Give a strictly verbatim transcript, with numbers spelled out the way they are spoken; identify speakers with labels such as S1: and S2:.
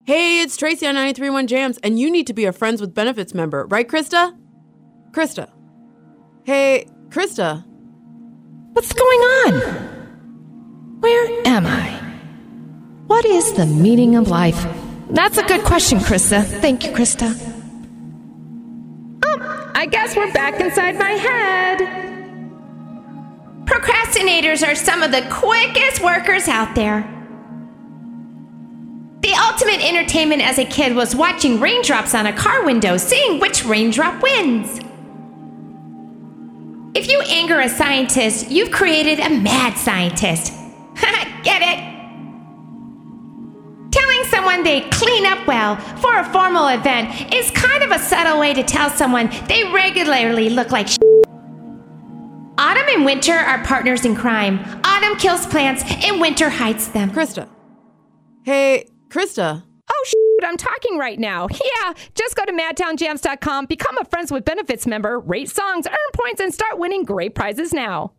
S1: Hey, it's Tracy on ninety-three point one Jams, and you need to be a Friends with Benefits member, right, Krista? Krista. Hey, Krista.
S2: What's going on? Where am I? What is the meaning of life? That's a good question, Krista. Thank you, Krista.
S3: Oh, I guess we're back inside my head.
S4: Procrastinators are some of the quickest workers out there. The ultimate entertainment as a kid was watching raindrops on a car window, seeing which raindrop wins. If you anger a scientist, you've created a mad scientist. Get it? Telling someone they clean up well for a formal event is kind of a subtle way to tell someone they regularly look like shit. Autumn and winter are partners in crime. Autumn kills plants and winter hides them.
S1: Krista. Hey, Krista.
S3: Oh, shoot, I'm talking right now. Yeah, just go to madtown jams dot com, become a Friends with Benefits member, rate songs, earn points, and start winning great prizes now.